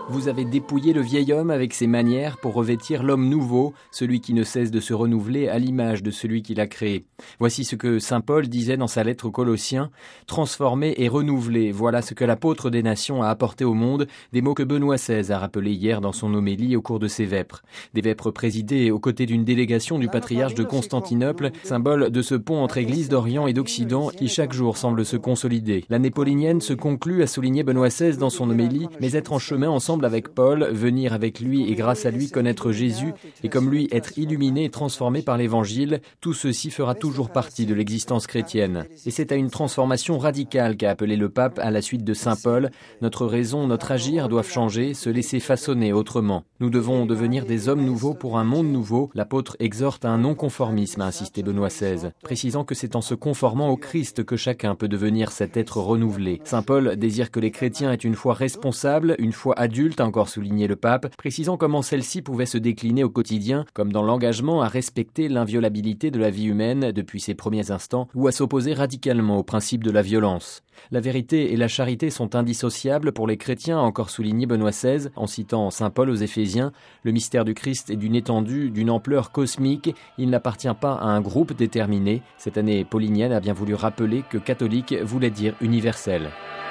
Vous avez dépouillé le vieil homme avec ses manières pour revêtir l'homme nouveau, celui qui ne cesse de se renouveler à l'image de celui qui l'a créé. Voici ce que saint Paul disait dans sa lettre aux Colossiens. Transformer et renouveler, voilà ce que l'apôtre des nations a apporté au monde, des mots que Benoît XVI a rappelés hier dans son homélie au cours de ses vêpres. Des vêpres présidées aux côtés d'une délégation du patriarche de Constantinople, symbole de ce pont entre églises d'Orient et d'Occident qui chaque jour semble se consolider. L'année paulinienne se conclut, a souligné Benoît XVI dans son homélie, mais être en chemin ensemble avec Paul, venir avec lui et grâce à lui connaître Jésus, et comme lui être illuminé et transformé par l'Évangile, tout ceci fera toujours partie de l'existence chrétienne. Et c'est à une transformation radicale qu'a appelé le pape à la suite de saint Paul. Notre raison, notre agir doivent changer, se laisser façonner autrement. Nous devons devenir des hommes nouveaux pour un monde nouveau. L'apôtre exhorte à un non-conformisme, a insisté Benoît XVI, précisant que c'est en se conformant au Christ que chacun peut devenir cet être renouvelé. Saint Paul désire que les chrétiens aient une foi responsable, une foi adulte, a encore souligné le pape, précisant comment celle-ci pouvait se décliner au quotidien, comme dans l'engagement à respecter l'inviolabilité de la vie humaine depuis ses premiers instants, ou à s'opposer radicalement au principe de la violence. La vérité et la charité sont indissociables pour les chrétiens, a encore souligné Benoît XVI, en citant saint Paul aux Éphésiens. Le mystère du Christ est d'une étendue, d'une ampleur cosmique. Il n'appartient pas à un groupe déterminé. Cette année paulinienne a bien voulu rappeler que catholique voulait dire universel.